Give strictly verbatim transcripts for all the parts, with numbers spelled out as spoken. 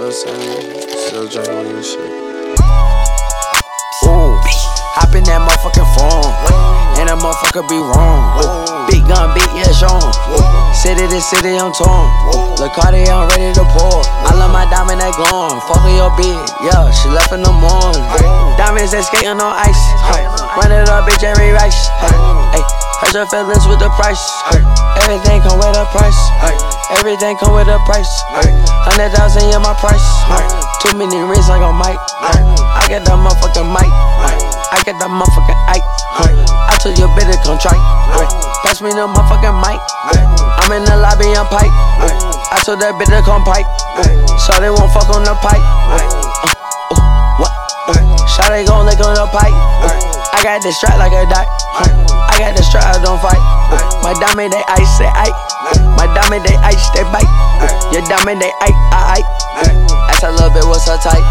know what I'm saying? Still drinking and shit. Ooh, hop in that motherfucking phone, and that motherfucker be wrong. Big gun, big yeah, Sean. City to city, I'm torn. Look, Cardi, I'm ready to pour. I love my diamond that glowing. Fuck with your bitch, yeah, she left in the morning. Diamonds that skating on ice. Run it up, bitch, every rice. Hey, hurt your feelings with the price. Everything come with a price. Everything come with a price. Hundred thousand in my price. Too many rings like a mic. I got that motherfucking mic. I got that motherfucking Ike. I told your bitch to come try. Pass me the motherfucking mic. I'm in the lobby, I'm pipe. I told that bitch to come pipe. So they won't fuck on the pipe. Uh, uh, what? Shot they gon' lick on the pipe. I got this strap like a dot. I got this strap, I don't fight. My diamond, they ice, they Ike. My diamond, they ice, they bite. Your diamond, they Ike, I Ike. Ask a little bit, what's her type?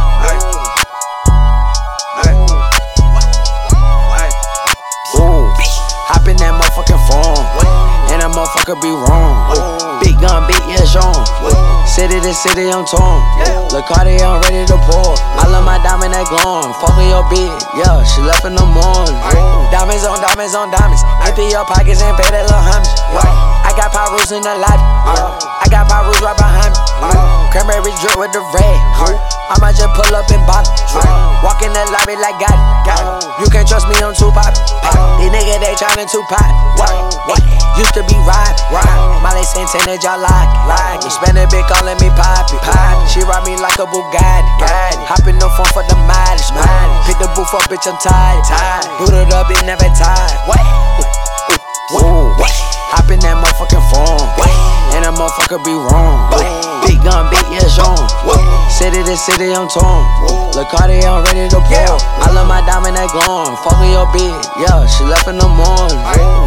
Ooh, hop in that motherfucking phone, and that motherfucker be wrong. Big gun, big yeah, Sean. City to city, I'm torn. Look, Cardi, I'm ready to pour. I love my diamond that glowing. Fuck with your bitch, yeah, she left in the morning. Diamonds on diamonds on diamonds. Empty your pockets and pay that little homage. I got Pyrus in the lobby. I got Pyrus right behind me. Cranberry drip with the red. I might just pull up and bop. Walk in the lobby like got it, got it. You can't trust me, I'm too pop. These niggas, they tryna too pop. Used to be ride, ride. Molly Santana, y'all like, like. You spend a bit calling me Poppy, Poppy. She ride me like a Bugatti, Bugatti. Hop in the phone for the mileage, mileage. Pick the booth up, bitch, I'm tired, tired. Booted up, it never tired. What? Ooh, what? Hop in that motherfucking phone, and that motherfucker be wrong. Big gun, big yeah, Sean. City to city, I'm torn. Look, Cardi, I'm ready to pour. I love my diamond that glowing. Fuck with your bitch, yeah, she left in the morning.